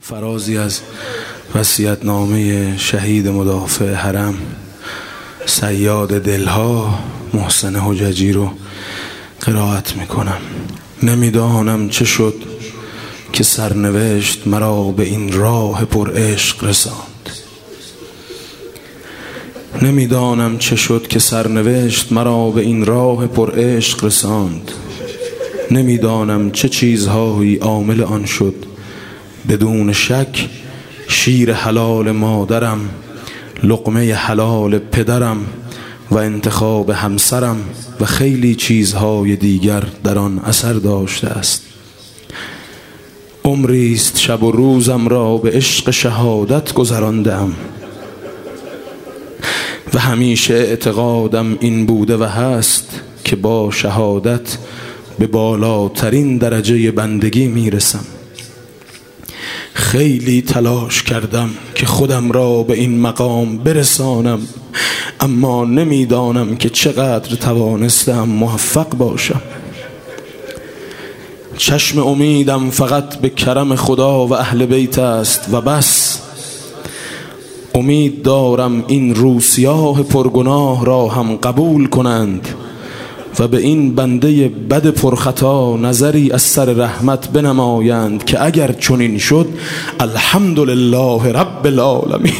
فرازی از وصیت‌نامه شهید مدافع حرم صیاد دلها محسن حججی رو قرائت میکنم. نمیدانم چه شد که سرنوشت مرا به این راه پر عشق رساند. نمیدانم چه شد که سرنوشت مرا به این راه پر عشق رساند. نمیدانم چه چیزهایی عامل آن شد. بدون شک شیر حلال مادرم، لقمه حلال پدرم و انتخاب همسرم و خیلی چیزهای دیگر در آن اثر داشته است. عمریست شب و روزم را به عشق شهادت گذراندم و همیشه اعتقادم این بوده و هست که با شهادت به بالاترین درجه بندگی میرسم. خیلی تلاش کردم که خودم را به این مقام برسانم، اما نمیدانم که چقدر توانستم موفق باشم. چشم امیدم فقط به کرم خدا و اهل بیت است و بس. امید دارم این روسیاه پرگناه را هم قبول کنند و به این بنده بد پرخطا نظری از سر رحمت بنمایند که اگر چنین شد الحمدلله رب العالمین.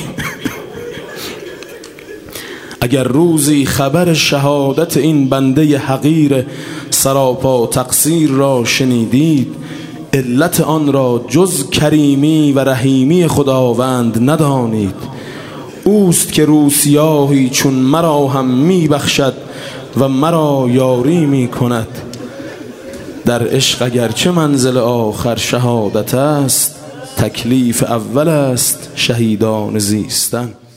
اگر روزی خبر شهادت این بنده حقیر سراپا تقصیر را شنیدید، علت آن را جز کریمی و رحیمی خداوند ندانید. اوست که روسیاهی چون مرا هم میبخشد و مرا یاری می کند. در عشق اگرچه منزل آخر شهادت است، تکلیف اول است شهیدان زیستن.